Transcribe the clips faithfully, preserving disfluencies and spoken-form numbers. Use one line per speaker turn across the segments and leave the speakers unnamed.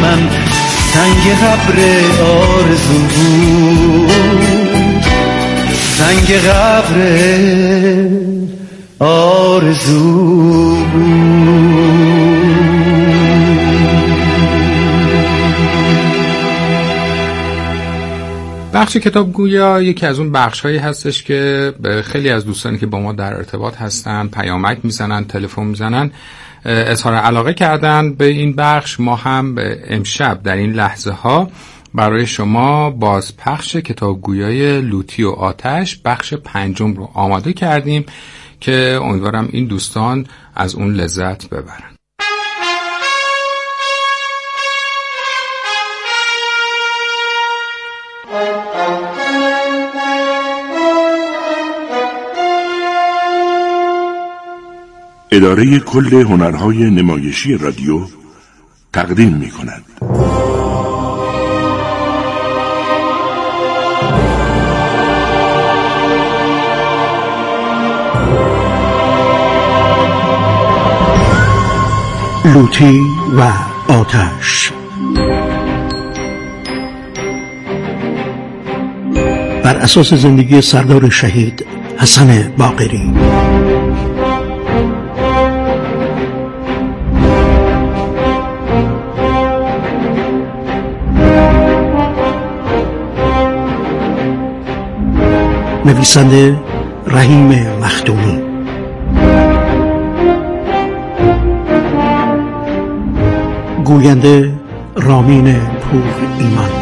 من سنگ قبر آرزو بود، سنگ قبر آرزو بود.
بخش کتاب گویا یکی از اون بخش هایی هستش که خیلی از دوستانی که با ما در ارتباط هستن پیامک میزنن، تلفن میزنن، اظهار علاقه کردن به این بخش. ما هم امشب در این لحظه ها برای شما بازپخش کتاب گویای لوتی و آتش بخش پنجم رو آماده کردیم که امیدوارم این دوستان از اون لذت ببرن.
اداره کل هنرهای نمایشی رادیو تقدیم می کند.
لوتی و آتش بر اساس زندگی سردار شهید حسن باقری. نویسنده رحیم مخدومی، گوینده رامین پور ایمان.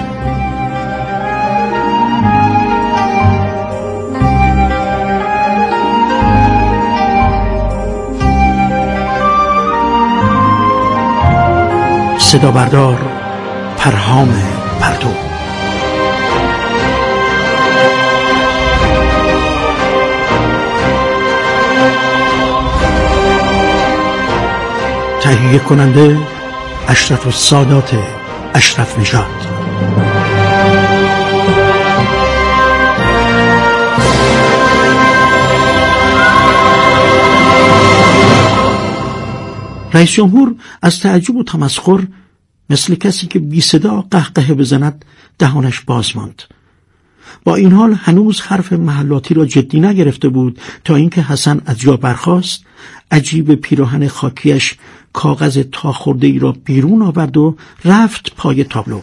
صدا بردار پرهام پرتو. تهیه کننده اشرف السادات اشرف نژاد. رئیس جمهور از تعجب و تمسخر مثل کسی که بی صدا قهقه بزند دهانش باز ماند. با این حال هنوز حرف محلاتی را جدی نگرفته بود تا اینکه حسن از جا برخاست، عجیب پیراهن خاکیش کاغذ تا خورده ای را بیرون آورد و رفت پای تابلو.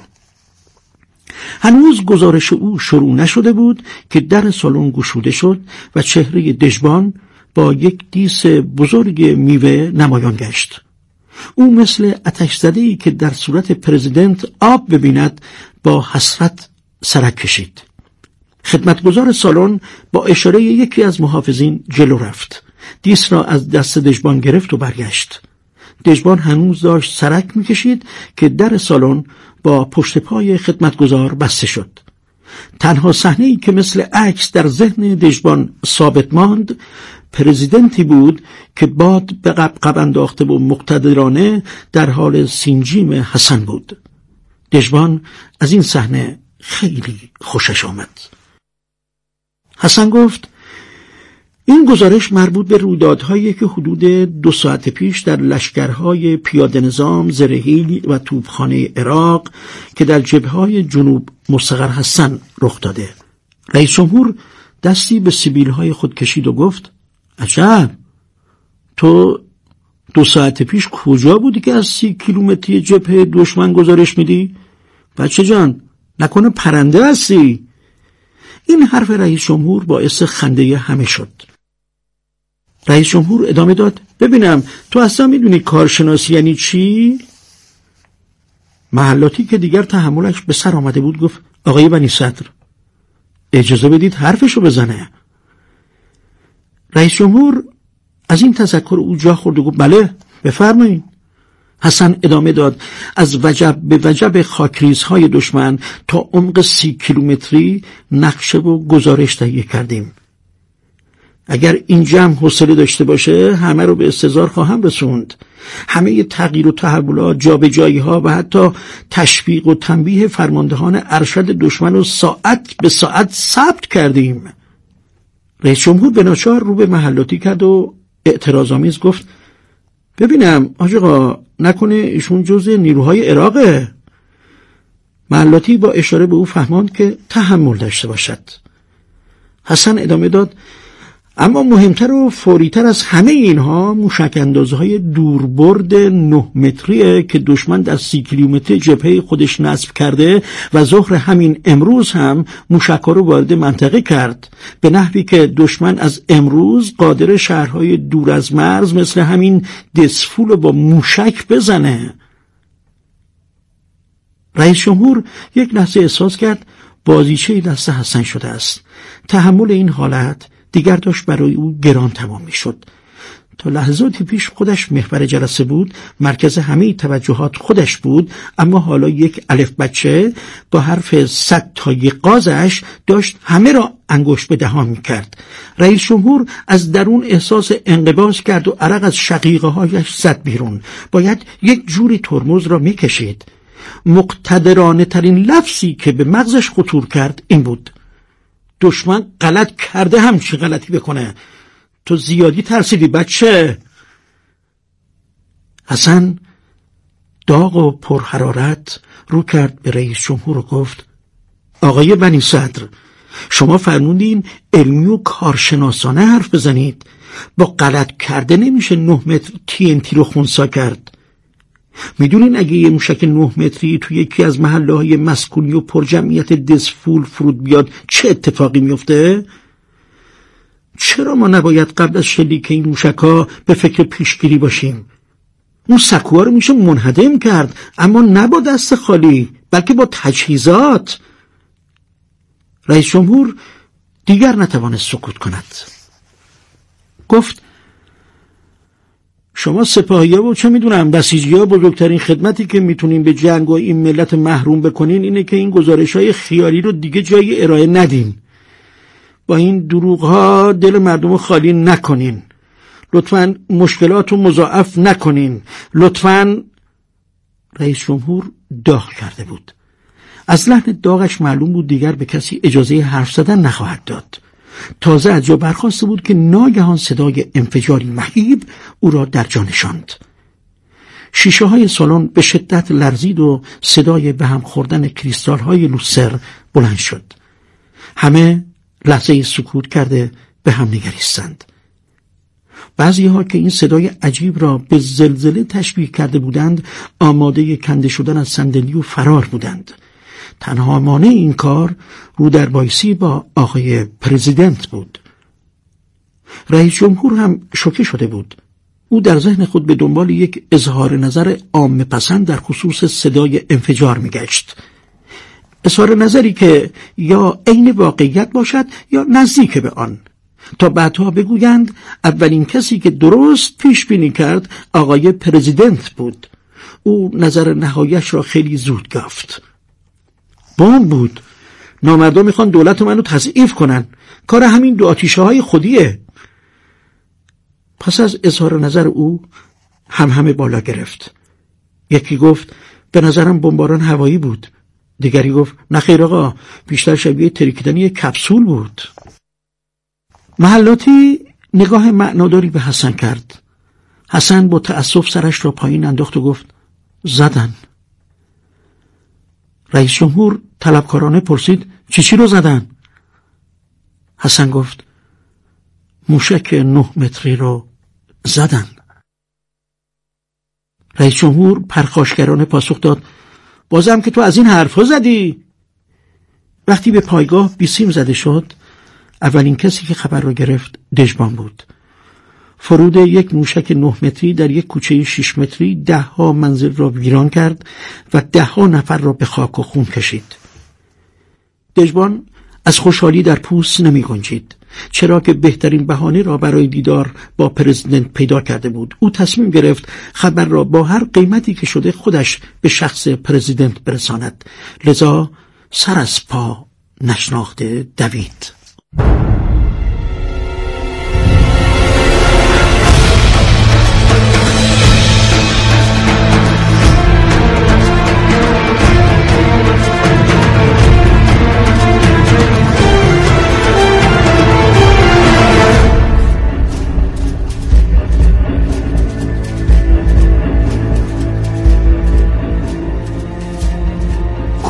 هنوز گزارش او شروع نشده بود که در سالن گشوده شد و چهره دژبان با یک دیس بزرگ میوه نمایان گشت. او مثل آتش زده‌ای که در صورت پرزیدنت آب ببیند با حسرت سرک کشید. خدمتگزار سالن با اشاره یکی از محافظین جلو رفت. دیس را از دست دژبان گرفت و برگشت. دژبان هنوز داشت سرک میکشید که در سالن با پشت پای خدمتگزار بسته شد. تنها صحنه‌ای که مثل عکس در ذهن دژبان ثابت ماند پرزیدنتی بود که باد به قبقب انداخته و مقتدرانه در حال سینجیم حسن بود. دژبان از این صحنه خیلی خوشش آمد. حسن گفت این گزارش مربوط به رویدادهایی که حدود دو ساعت پیش در لشکرهای پیاده نظام زرهی و توپخانه عراق که در جبهه‌های جنوب مستقر هستند رخ داده. رئیس جمهور دستی به سبیل‌های خود کشید و گفت عجب، تو دو ساعت پیش کجا بودی که از سی کیلومتری جبهه دشمن گزارش میدی؟ بچه جان، نکنه پرنده هستی؟ این حرف رئیس جمهور باعث خنده همه شد. رئیس جمهور ادامه داد ببینم تو اصلا میدونی کارشناسی یعنی چی؟ محلاتی که دیگر تحملش به سر آمده بود گفت آقای بنی صدر اجازه بدید حرفشو بزنه. رئیس جمهور از این تذکر او جا خورد و گفت بله بفرمایید. حسن ادامه داد از وجب به وجب خاکریزهای دشمن تا عمق سی کیلومتری نقشه و گزارش تهیه کردیم. اگر این جمع حوصله داشته باشه همه رو به استحضار خواهم رسوند. همه تغییر و تحولات، جابجایی‌ها و حتی تشویق و تنبیه فرماندهان ارشد دشمن رو ساعت به ساعت ثبت کردیم. رئیس جمهور به ناچار رو به محلاتی کرد و اعتراض‌آمیز گفت ببینم حاج آقا، نکنه ایشون جزء نیروهای عراقه؟ معلاتی با اشاره به او فهماند که تحمل داشته باشد. حسن ادامه داد: اما مهمتر و فوریتر از همه اینها موشک اندازهای دوربرد نه متریه که دشمن در سی کیلومتر جبهه خودش نصب کرده و ظهر همین امروز هم موشک‌ها رو وارد منطقه کرد، به نحوی که دشمن از امروز قادر شهرهای دور از مرز مثل همین دسفول رو با موشک بزنه. رئیس جمهور یک لحظه احساس کرد بازیچه دست حسن شده است. تحمل این حالت دیگر داشت برای او گران تمام می شد. تا لحظاتی پیش خودش محور جلسه بود، مرکز همه توجهات خودش بود، اما حالا یک الف بچه با حرف صد تای قازش داشت همه را انگشت به دهان می کرد. رئیس جمهور از درون احساس انقباض کرد و عرق از شقیقه هایش زد بیرون. باید یک جوری ترمز را می کشید. مقتدرانه ترین لفظی که به مغزش خطور کرد این بود: دشمن غلط کرده همچی غلطی بکنه، تو زیادی ترسیدی بچه. حسن داغ و پرحرارت رو کرد به رئیس جمهور و گفت: آقای بنی صدر، شما فرمودین علمی و کارشناسانه حرف بزنید. با غلط کرده نمیشه نه متر تی ان تی رو خونسا کرد. میدونین اگه یه موشک نه متری توی یکی از محله های مسکونی و پرجمعیت دسفول فرود بیاد چه اتفاقی میفته؟ چرا ما نباید قبل از شلیک این موشک ها به فکر پیشگیری باشیم؟ اون سکوها رو میشه منهدم کرد، اما نه با دست خالی، بلکه با تجهیزات. رئیس جمهور دیگر نتوانست سکوت کند. گفت: شما سپاهی‌ها و چه میدونم بسیجی‌ها بزرگترین خدمتی که میتونین به جنگ و این ملت محروم بکنین اینه که این گزارش‌های خیالی رو دیگه جای ارائه ندین. با این دروغ‌ها دل مردم خالی نکنین. لطفاً مشکلات رو مضاعف نکنین. لطفاً. رئیس جمهور داغ کرده بود. از لحن داغش معلوم بود دیگر به کسی اجازه حرف زدن نخواهد داد. تازه از جا برخاسته بود که ناگهان صدای انفجاری مهیب او را در جا نشاند. شیشه های سالن به شدت لرزید و صدای به هم خوردن کریستال های لوسر بلند شد. همه لحظه سکوت کرده به هم نگریستند. بعضی ها که این صدای عجیب را به زلزله تشبیه کرده بودند آماده کنده شدن از صندلی و فرار بودند. تنها مانع این کار رو در بایسی با آقای پرزیدنت بود. رئیس جمهور هم شوکه شده بود. او در ذهن خود به دنبال یک اظهار نظر عامه پسند در خصوص صدای انفجار میگشت. اظهار نظری که یا عین واقعیت باشد یا نزدیک به آن، تا بعدها بگویند اولین کسی که درست پیش بینی کرد آقای پرزیدنت بود. او نظر نهاییش را خیلی زود گفت. بمب بود. نامردا میخوان دولت منو تضعیف کنن. کار همین دو آتیشه های خودیه. پس از اظهار نظر او هم همه بالا گرفت. یکی گفت به نظرم بمباران هوایی بود. دیگری گفت نه خیر آقا، بیشتر شبیه ترکیدن یک کپسول بود. محلاتی نگاه معناداری به حسن کرد. حسن با تأسف سرش را پایین انداخت و گفت زدن. رئیس جمهور طلبکارانه پرسید چی چی رو زدن؟ حسن گفت موشک نه متری رو زدن. رئیس جمهور پرخاشگرانه پاسخ داد بازم که تو از این حرفا زدی. وقتی به پایگاه بیسیم زده شد، اولین کسی که خبر را گرفت دژبان بود. فرود یک موشک نه متری در یک کوچه شش متری ده ها منزل را ویران کرد و ده ها نفر را به خاک و خون کشید. دژبان از خوشحالی در پوست نمی گنجید، چرا که بهترین بهانه را برای دیدار با پرزیدنت پیدا کرده بود. او تصمیم گرفت خبر را با هر قیمتی که شده خودش به شخص پرزیدنت برساند. لذا سر از پا نشناخته دوید.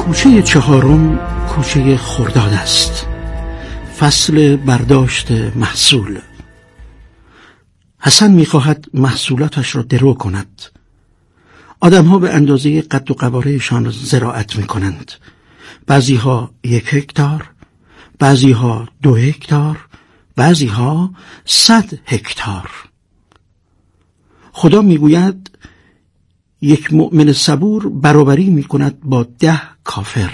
کوچه چهارم کوچه خرداد است. فصل برداشت محصول. حسن می‌خواهد محصولاتش را درو کند. آدم‌ها به اندازه قد و قواره‌شان زراعت می‌کنند. بعضی‌ها یک هکتار، بعضی‌ها دو هکتار، بعضی‌ها صد هکتار. خدا می‌گوید یک مؤمن صبور برابری می‌کند با ده کافر.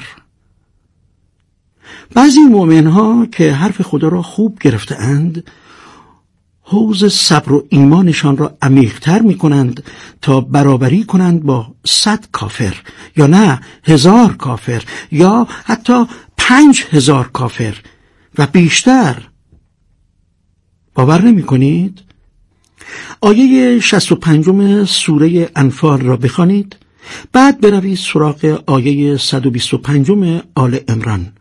بعضی مؤمن‌ها که حرف خدا را خوب گرفته‌اند، حوض صبر و ایمانشان را عمیق‌تر می‌کنند تا برابری کنند با صد کافر، یا نه هزار کافر، یا حتی پنج هزار کافر و بیشتر. باور نمی‌کنید؟ آیه شصت و پنجم سوره انفال را بخوانید، بعد بروید سراغ آیه صد و بیست و پنجم آل عمران.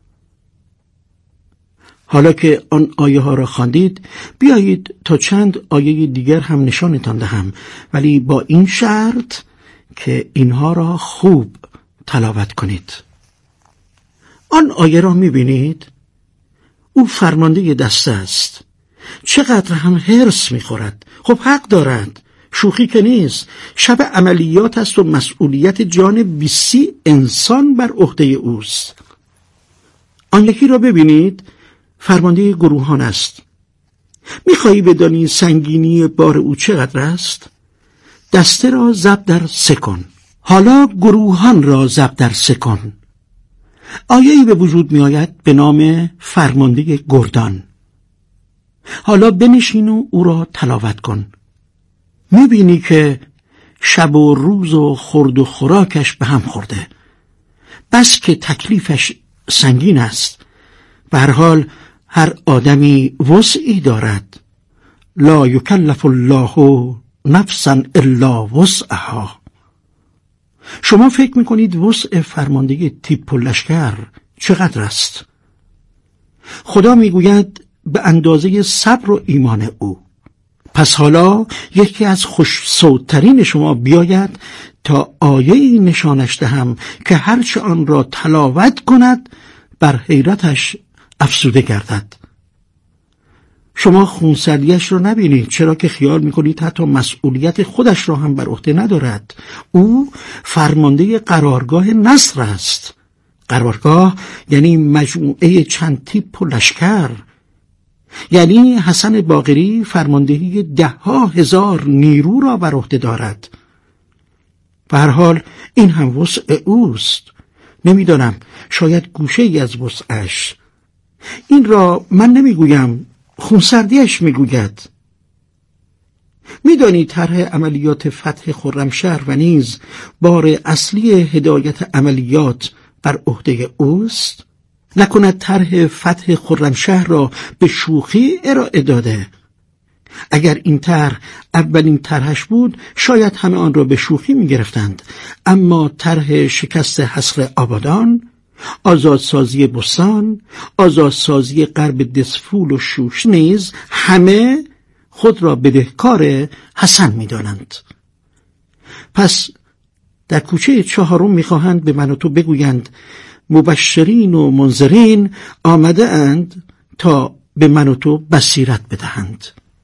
حالا که آن آیه ها را خواندید، بیایید تا چند آیه دیگر هم نشانتان دهم، ولی با این شرط که اینها را خوب تلاوت کنید. آن آیه را می‌بینید؟ او فرمانده دسته است. چقدر هم حرص می‌خورد. خب حق دارد، شوخی که نیست. شب عملیات است و مسئولیت جان بیسی انسان بر عهده اوست. آن یکی را ببینید، فرمانده گروهان است. می‌خواهی بدانی سنگینی بار او چقدر است؟ دسته را ضرب در سه کن. حالا گروهان را ضرب در سه کن. آیه‌ای به وجود می‌آید به نام فرمانده گردان. حالا بنشین و او را تلاوت کن. می‌بینی که شب و روز و خورد و خوراکش به هم خورده، بس که تکلیفش سنگین است. به هر حال هر آدمی وسعی دارد. لا یکلف الله نفسا الا وسعها. شما فکر میکنید وسع فرمانده تیپ و لشکر چقدر است؟ خدا میگوید به اندازه صبر و ایمان او. پس حالا یکی از خوش صوت‌ترین شما بیاید تا آیه‌ای نشانش دهم که هرچه آن را تلاوت کند بر حیرتش افسوده گردد. شما خونسردیش را نبینید، چرا که خیال میکنید حتی مسئولیت خودش را هم بر عهده ندارد. او فرمانده قرارگاه نصر است. قرارگاه یعنی مجموعه چند تیپ و لشکر. یعنی حسن باقری فرماندهی ده ها هزار نیرو را بر عهده دارد. به هر حال این هم وسع اوست. نمیدانم، شاید گوشه ای از وسعش. این را من نمیگویم، خونسردیش میگوید. میدانی طرح عملیات فتح خرمشهر و نیز بار اصلی هدایت عملیات بر عهده اوست؟ نکند طرح فتح خرمشهر را به شوخی ارائه داده؟ اگر این طرح اولین طرحش بود شاید همه آن را به شوخی میگرفتند، اما طرح شکست حصر آبادان، آزادسازی بستان، آزادسازی غرب دسفول و شوش نیز همه خود را بدهکار حسن می‌دانند. پس در کوچه چهارم می‌خواهند به من و تو بگویند مبشرین و منذرین آمده اند تا به من و تو بصیرت بدهند.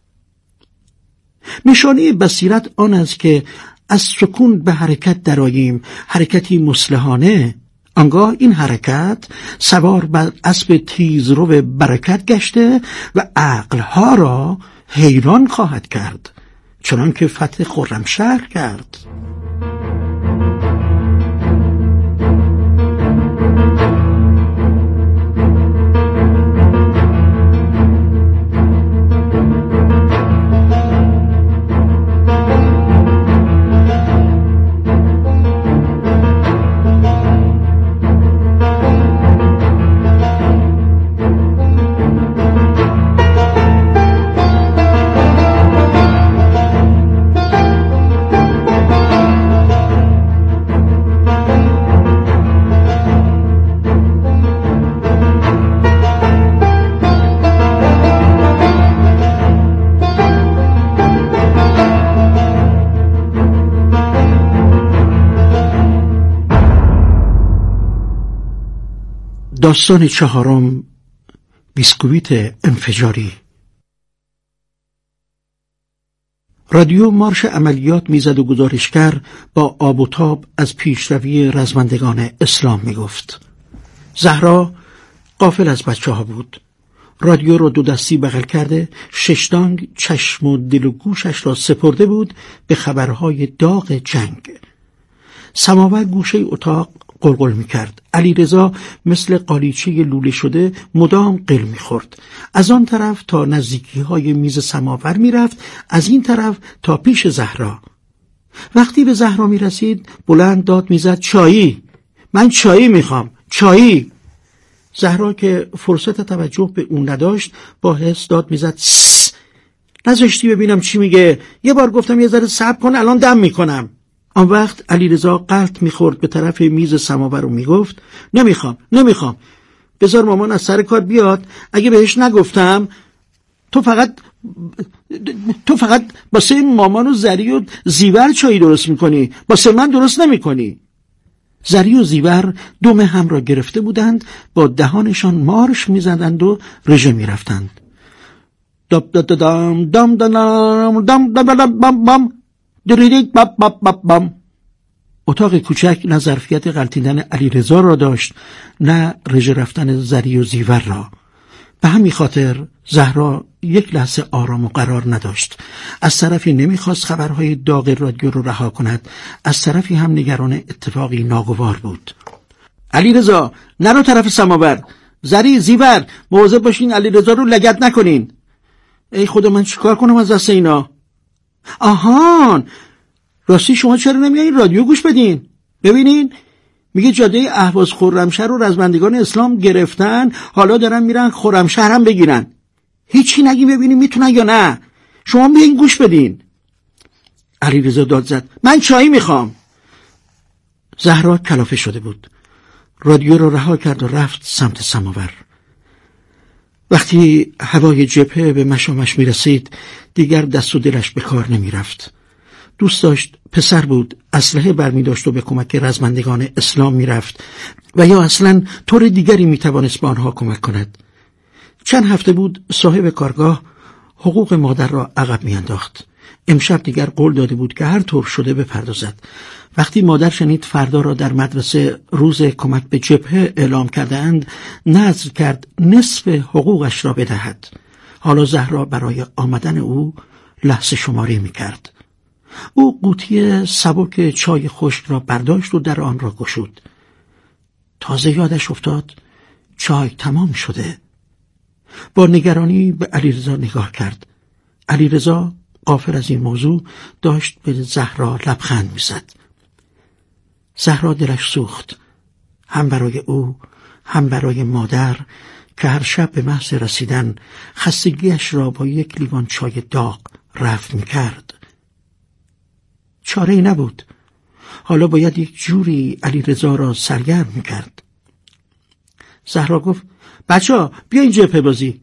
نشانه بصیرت آن است که از سکون به حرکت درآییم، حرکتی مصلحانه. آنگاه این حرکت سوار بر اسب تیزرو برکت گشته و عقلها را حیران خواهد کرد، چنان که فتح خرمشهر کرد. داستان چهارم، بیسکویت انفجاری. رادیو مارش عملیات میزد و گزارشگر با آب و تاب از پیشروی رزمندگان اسلام میگفت. زهرا غافل از بچه ها بود. رادیو را دو دستی بغل کرده، ششدانگ چشم و دل و گوشش را سپرده بود به خبرهای داغ جنگ. سماور گوشه اتاق قلقل میکرد. علیرضا مثل قالیچه لوله شده مدام قل میخورد. از آن طرف تا نزدیکی های میز سماور میرفت، از این طرف تا پیش زهرا. وقتی به زهرا میرسید بلند داد میزد چایی، من چایی میخوام، چایی. زهرا که فرصت توجه به اون نداشت با حس داد میزد سس، نذاشتی ببینم چی میگه، یه بار گفتم یه ذره صبر کن الان دم میکنم. آن وقت علیرضا قلط میخورد به طرف میز سماور و میگفت نمیخوام نمیخوام بذار مامان از سر کار بیاد، اگه بهش نگفتم تو فقط تو فقط واسه مامان و زری و زیور چایی درست میکنی، واسه من درست نمیکنی. زری و زیور دم هم را گرفته بودند، با دهانشان مارش میزدند و رژه میرفتند. دام دام دام دام دام دام دام دام دام دریدیک باب باب باب بام. اتاق کوچک نه ظرفیت غلطیدن علیرضا را داشت، نه رژه رفتن زری و زیور را. به همین خاطر زهرا یک لحظه آرام و قرار نداشت. از طرفی نمیخواست خبرهای داغ رادیو رو رها کند، از طرفی هم نگران اتفاقی ناگوار بود. علیرضا نرو طرف سماور، زری زیور مواظب باشین علیرضا رو لگد نکنین. ای خدا من چیکار کنم از دست اینا؟ آهان، راستی شما چرا نمیایین رادیو گوش بدین؟ ببینین میگه جاده اهواز خرمشهر رو رزمندگان اسلام گرفتن، حالا دارن میرن خرمشهر هم بگیرن. هیچی نگی ببینین میتونن یا نه، شما بیاین گوش بدین. علیرضا داد زد من چایی میخوام. زهرا کلافه شده بود. رادیو رو رها کرد و رفت سمت سماور. وقتی هوای جبهه به مشامش میرسید دیگر دست و دلش به کار نمیرفت. دوست داشت پسر بود، اسلحه برمی داشت و به کمک رزمندگان اسلام میرفت و یا اصلا طور دیگری میتوانست به آنها کمک کند. چند هفته بود صاحب کارگاه حقوق مادر را عقب میانداخت. امشب دیگر قول داده بود که هر طور شده بپردازد. وقتی مادر شنید فردا را در مدرسه روز کمک به جبهه اعلام کرده‌اند، نذر کرد نصف حقوقش را بدهد. حالا زهرا برای آمدن او لحظه شماری میکرد. او قوطی سبک چای خشک را برداشت و در آن را گشود. تازه یادش افتاد چای تمام شده. با نگرانی به علیرضا نگاه کرد. علیرضا غافل از این موضوع داشت به زهرا لبخند میزد. زهرا دلش سوخت، هم برای او هم برای مادر که هر شب به محض رسیدن خستگیش را با یک لیوان چای داغ رفع میکرد. چاره‌ای نبود. حالا باید یک جوری علیرضا را سرگرم میکرد. زهرا گفت بچه‌ها بیاین جبهه بازی.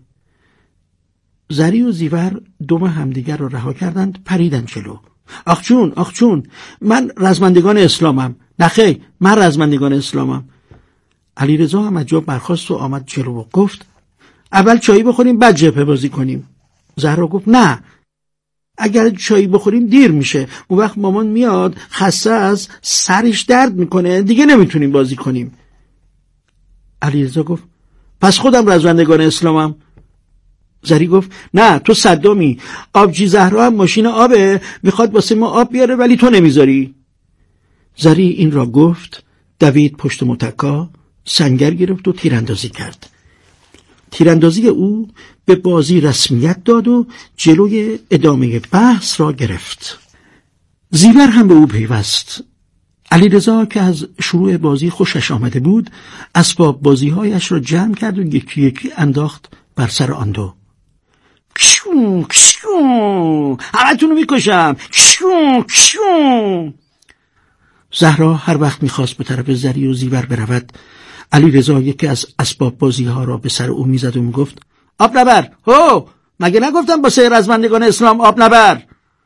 زری و زیور دم همدیگر را رها کردند، پریدن جلو. آخ جون آخ جون من رزمندگان اسلامم. نخیر من رزمندگان اسلامم. علیرضا هم از جا برخاست و آمد جلو و گفت اول چایی بخوریم بعد جبهه بازی کنیم. زهرا گفت نه، اگر چایی بخوریم دیر میشه، اون وقت مامان میاد خسته از سرش درد میکنه، دیگه نمیتونیم بازی کنیم. علیرضا گفت پس خودم رزمندگان اسلامم. زری گفت نه تو صدامی، آبجی زهرا هم ماشین آبه، میخواد واسه ما آب بیاره ولی تو نمیذاری. زری این را گفت، دوید پشت متکا، سنگر گرفت و تیراندازی کرد. تیراندازی او به بازی رسمیت داد و جلوی ادامه بحث را گرفت. زیور هم به او پیوست. علیرضا که از شروع بازی خوشش آمده بود، اسباب بازیهایش را جمع کرد و یکی یکی انداخت بر سر آن دو. کشون کشون همه تونو میکشم، کشون کشون. زهرا هر وقت میخواست به طرف زری و زیور برود، علیرضا یکی از اسباب بازی ها را به سر او میزد و میگفت آب نبر. هو مگه نگفتم با سه رزمندگان اسلام آب نبر؟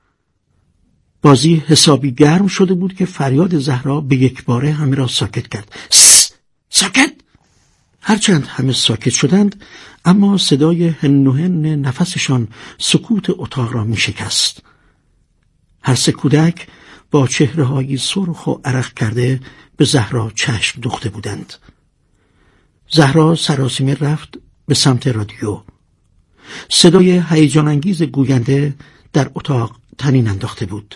بازی حسابی گرم شده بود که فریاد زهرا به یک باره همه را ساکت کرد. سس ساکت. هرچند همه ساکت شدند، اما صدای هن و هن نفسشان سکوت اتاق را می شکست. هر سه کودک با چهره‌های سرخ و عرق کرده به زهرا چشم دوخته بودند. زهرا سراسیمه رفت به سمت رادیو. صدای هیجان انگیز گوینده در اتاق طنین انداخته بود.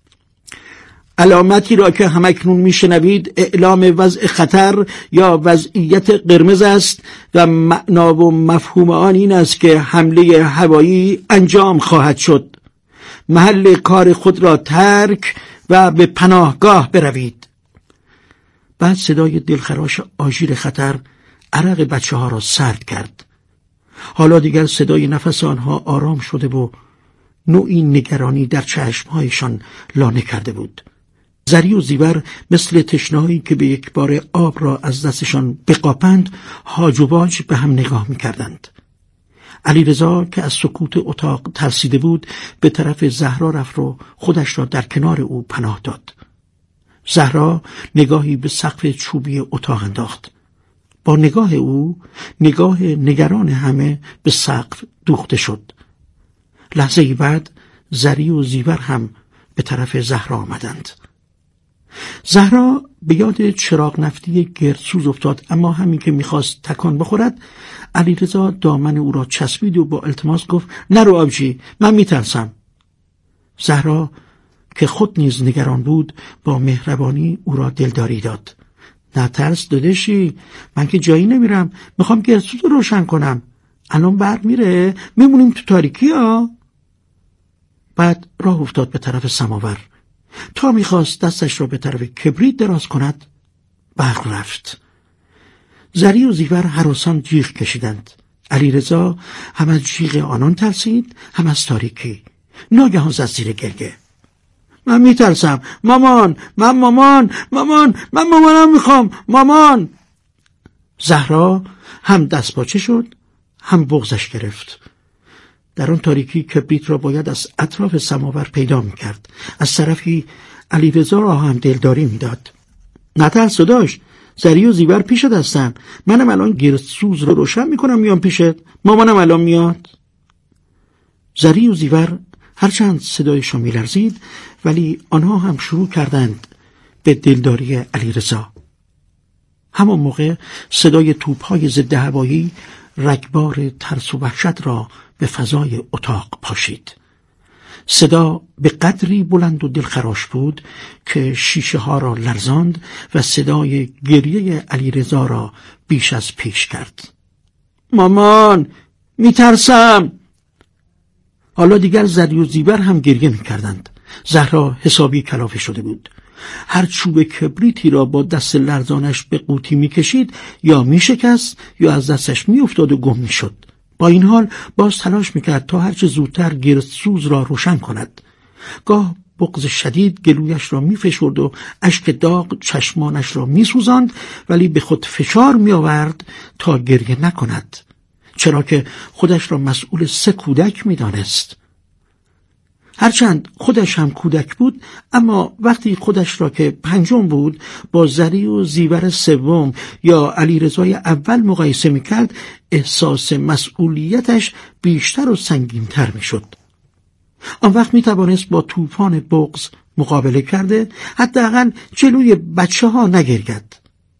علامتی را که همکنون میشنوید اعلام وضع خطر یا وضعیت قرمز است و معنا و مفهوم آن این است که حمله هوایی انجام خواهد شد. محل کار خود را ترک و به پناهگاه بروید. بعد صدای دلخراش آژیر خطر عرق بچه ها را سرد کرد. حالا دیگر صدای نفس آنها آرام شده و نوعی نگرانی در چشمهایشان لانه کرده بود. زری و زیور مثل تشنهایی که به یک بار آب را از دستشان بقاپند هاج و واج به هم نگاه می‌کردند. علیرضا که از سکوت اتاق ترسیده بود به طرف زهرا رفت و خودش را در کنار او پناه داد. زهرا نگاهی به سقف چوبی اتاق انداخت. با نگاه او نگاه نگران همه به سقف دوخته شد. لحظه بعد زری و زیور هم به طرف زهرا آمدند. زهرا به یاد چراغ نفتی گردسوز افتاد، اما همین که میخواست تکان بخورد علیرضا دامن او را چسبید و با التماس گفت نرو آبجی، من میترسم. زهرا که خود نیز نگران بود با مهربانی او را دلداری داد. نه ترس داداشی، من که جایی نمیرم، میخوام گردسوز رو روشن کنم. الان برق میره، میمونیم تو تاریکی ها. بعد راه افتاد به طرف سماور. تا میخواست دستش را به طرف کبریت دراز کند برق رفت. زری و زیور هراسان جیغ کشیدند. علیرضا هم از جیغ آنان ترسید هم از تاریکی. ناگهان زد زیر گریه. من میترسم مامان، من مامان، مامان، من مامانم میخوام، مامان. زهرا هم دست پاچه شد هم بغضش گرفت. در آن تاریکی کبریت را باید از اطراف سماور پیدا میکرد. از طرفی علیرضا را هم دلداری میداد. نترس داشت، زری و زیور پیشت هستن، منم الان گردسوز را روشن میکنم میام پیشت، مامانم الان میاد. زری و زیور هرچند صدایشان میلرزید ولی آنها هم شروع کردند به دلداری علیرضا. همان موقع صدای توپ‌های ضد هوایی رگبار ترس و وحشت را به فضای اتاق پاشید. صدا به قدری بلند و دلخراش بود که شیشه ها را لرزاند و صدای گریه علیرضا را بیش از پیش کرد. مامان، میترسم. حالا دیگر زری و زیور هم گریه میکردند. زهرا حسابی کلافه شده بود. هر چوب کبریتی را با دست لرزانش به قوطی میکشید یا میشکست یا از دستش میافتاد و گم میشد. با این حال باز تلاش میکرد تا هرچه زودتر گردسوز را روشن کند. گاه بغض شدید گلویش را میفشرد و اشک داغ چشمانش را میسوزاند، ولی به خود فشار میآورد تا گریه نکند، چرا که خودش را مسئول سه کودک میدانست. هرچند خودش هم کودک بود، اما وقتی خودش را که پنجم بود با زری و زیور سوم یا علیرضای اول مقایسه میکرد، احساس مسئولیتش بیشتر و سنگین‌تر میشد. آن وقت میتوانست با طوفان بغض مقابله کرده حداقل جلوی بچه ها نگرید.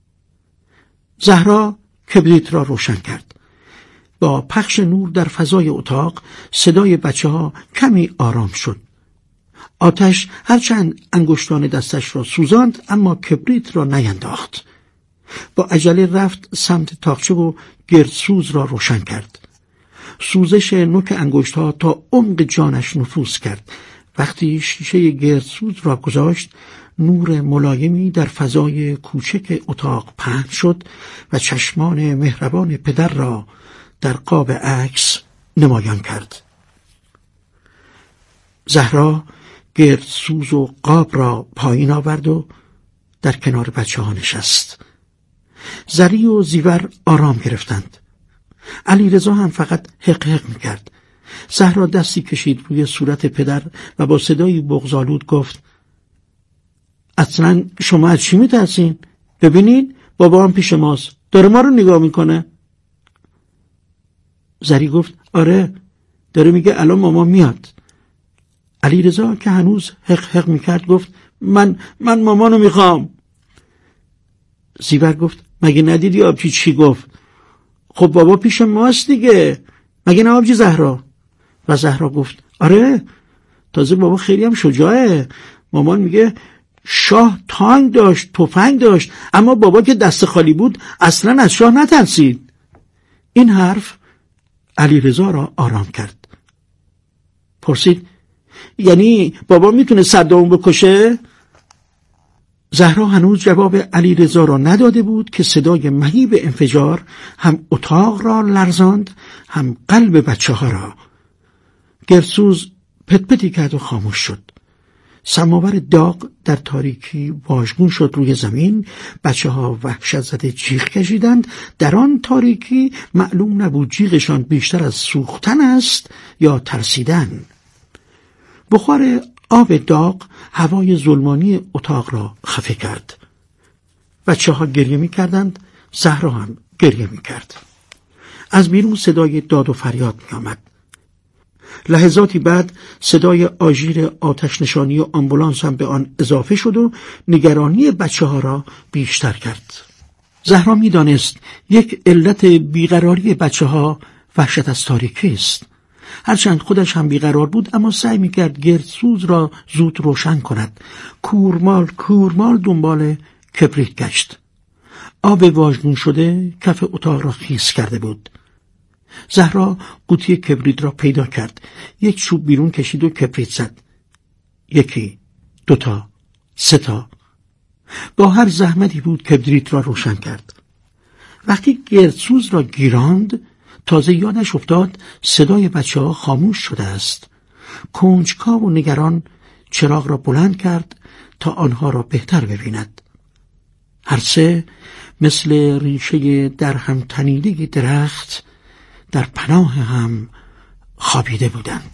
زهرا کبریت را روشن کرد. با پخش نور در فضای اتاق صدای بچه ها کمی آرام شد. آتش هرچند انگشتان دستش را سوزاند اما کبریت را نینداخت. با عجله رفت سمت تاقچه و گردسوز را روشن کرد. سوزش نوک انگشتها تا عمق جانش نفوذ کرد. وقتی شیشه گردسوز را گذاشت، نور ملایمی در فضای کوچک اتاق پهن شد و چشمان مهربان پدر را در قاب عکس نمایان کرد. زهرا گردسوز و قاب را پایین آورد و در کنار بچه ها نشست. زری و زیور آرام گرفتند. علیرضا هم فقط حق حق میکرد. زهرا دستی کشید روی صورت پدر و با صدایی بغض‌آلود گفت: اصلا شما از چی میترسین؟ ببینید بابا هم پیش ماست، داره ما رو نگاه میکنه. زری گفت آره، داره میگه الان ماما میاد. علیرضا که هنوز حق حق میکرد گفت من من مامانو میخوام. زیور گفت مگه ندیدی آبجی چی گفت؟ خب بابا پیش ماست دیگه، مگه نه آبجی زهرا؟ و زهرا گفت آره، تازه بابا خیلی هم شجاعه. مامان میگه شاه تانک داشت، تفنگ داشت، اما بابا که دست خالی بود اصلا از شاه نترسید. این حرف علیرضا را آرام کرد. پرسید یعنی بابا میتونه صدام بکشه؟ زهرا هنوز جواب علیرضا را نداده بود که صدای مهیب انفجار هم اتاق را لرزاند هم قلب بچه ها را. گرسوز پت پتی کرد و خاموش شد. سماور داغ در تاریکی واژگون شد روی زمین. بچه ها وحشت زده جیغ کشیدند. در آن تاریکی معلوم نبود جیغشان بیشتر از سوختن است یا ترسیدن. بخار آب داغ هوای ظلمانی اتاق را خفه کرد. بچه ها گریه می کردند، زهرا هم گریه می کرد. از بیرون صدای داد و فریاد می آمد. لحظاتی بعد صدای آژیر آتش نشانی و آمبولانس هم به آن اضافه شد و نگرانی بچه ها را بیشتر کرد. زهرا می دانست یک علت بیقراری بچه ها وحشت از تاریکی است. هرچند خودش هم بیقرار بود اما سعی می کرد گردسوز را زود روشن کند. کورمال کورمال دنبال کبریت گشت. آب واژگون شده کف اتاق را خیس کرده بود. زهرا قوطی کبریت را پیدا کرد. یک چوب بیرون کشید و کبریت زد. یکی، دوتا، سه تا. با هر زحمتی بود کبریت را روشن کرد. وقتی گردسوز را گیراند تازه یادش افتاد صدای بچه ها خاموش شده است. کنجکاو و نگران چراغ را بلند کرد تا آنها را بهتر ببیند. هر سه مثل ریشه در هم تنیده درخت در پناه هم خوابیده بودند.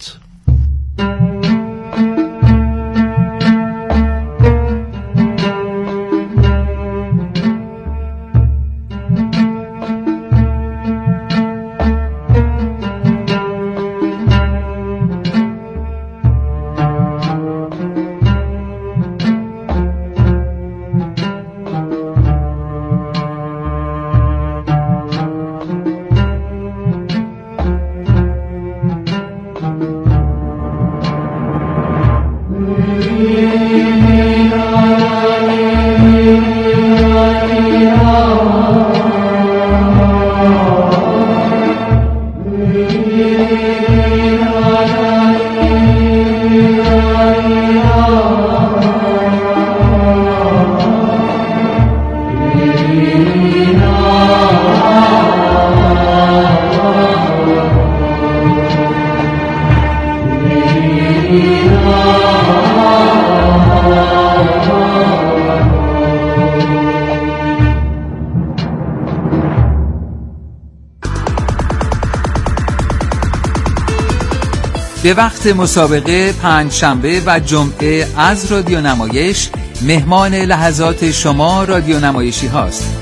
به وقت مسابقه پنج شنبه و جمعه از رادیو نمایش مهمان لحظات شما رادیو نمایشی هاست.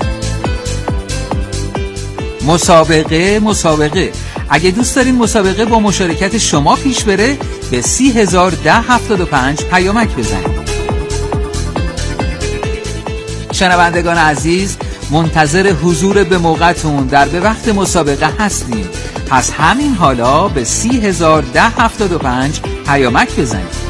مسابقه مسابقه اگه دوست دارین مسابقه با مشارکت شما پیش بره به سی هزار ده هفتاد و پنج پیامک بزنید. شنوندگان عزیز، منتظر حضور به موقعتون در به وقت مسابقه هستیم. پس همین حالا به سی هزار ده هفتاد و پنج پیامک بزنید.